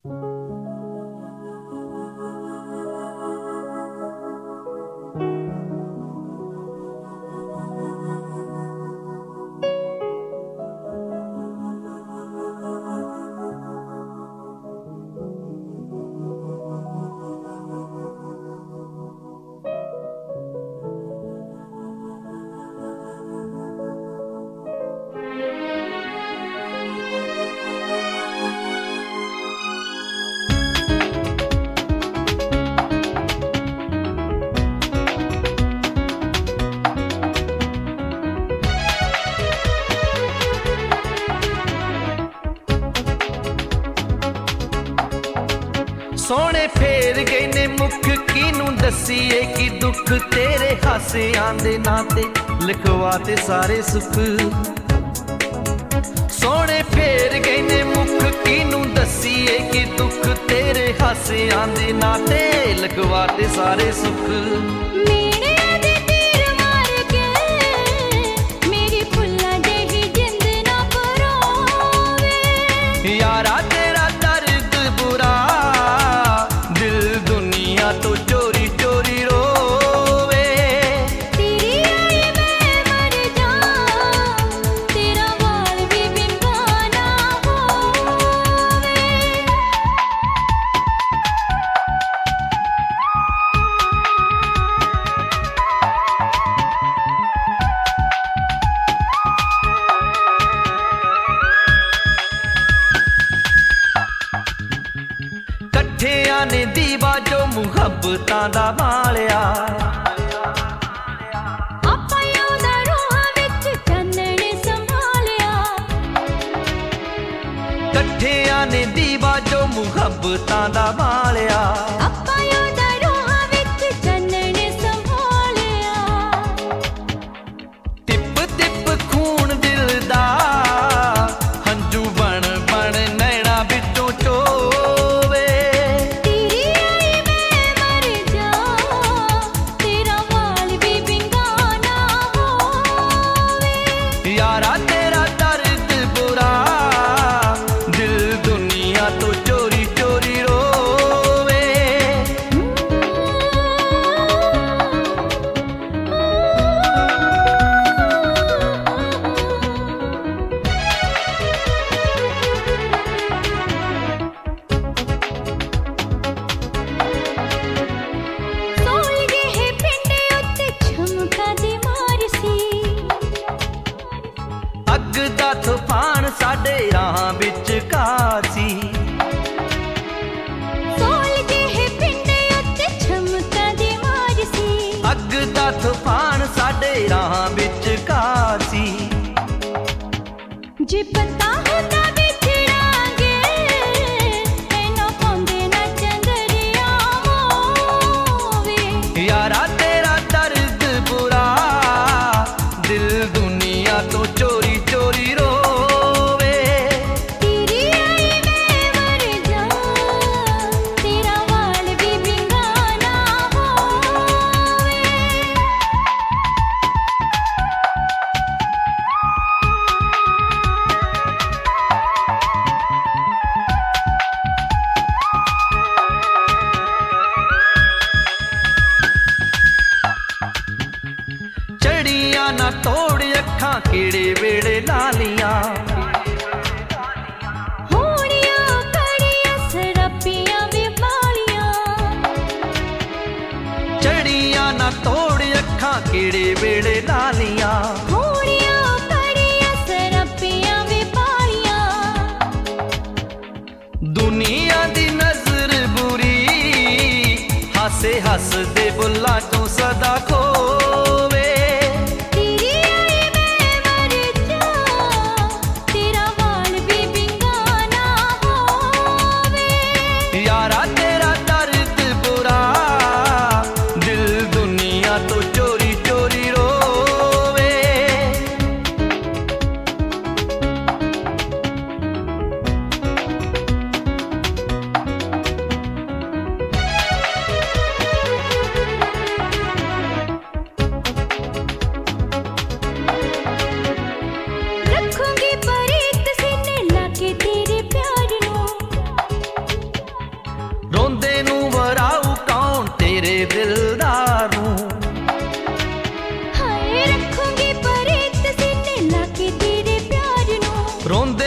सोने फेर गए ने मुख किनू दसीए कि दुख तेरे हासियां दे नाते लिखवाते सारे सुख। सोने फेर गए ने मुख किनू दसीए कि दुख तेरे हासियां दे नाते लिखवाते सारे सुख। यारा तेरा दर्द बुरा दिल दुनिया तो चोरी चोरी रोवे। तेरी आई मैं मर जाऊं तेरा वाल भी बिंगाना होवे। कट्ठियां ने दीवा जो मुहब्बतां दा मालिया। आपां दा रूहां विच चन्नण संभालिया। कट्ठियां ने दीवा जो मुहब्बतां दा मालिया। आपां दा रूहां विच चन्नण संभालिया। तिप तिप खून दिल दा हंजू बन बन नैना विचों चोवे। तेरी आई मैं मर जाऊं तेरा वाल भी बिंगाना होवे। यारा तेरा दर्द बुरा दिल दुनिया तो चोरी चोरी रोवे। सोल गए पिंड उत्ते झुमका दी मार सी। अग दा तूफान साडे राह विच कासी। सोल गए पिंड उत्ते झुमका दी मार सी। अग दा तूफान साडे राह विच कासी। जे पता होता बिछड़ांगे ऐना पांदे ना चंदरिया मोवे। यारा तेरा दर्द बुरा दिल दुनिया तो चोरी चोरी रोवे। तेरी आई मैं मर जाऊं तेरा वाल भी बिंगाना होवे। चढ़िया ना तोड़ अखां केड़े वेड़े लालियां। होड़ियां कड़ियां सरपियां भी बालियां। चढ़िया ना तोड़ अखां केड़े वेड़े लालियां। होड़ियां कड़ियां सरपियां भी बालियां। दुनिया दी नजर बुरी हासे हस दे बुल्ला चों सदा खोवे। तेरी आई मैं मर जाऊं तेरा वाल भी बिंगाना होवे। यारा तेरा दर्द बुरा दिल दुनिया तो चोरी चोरी रोवे। रोंदे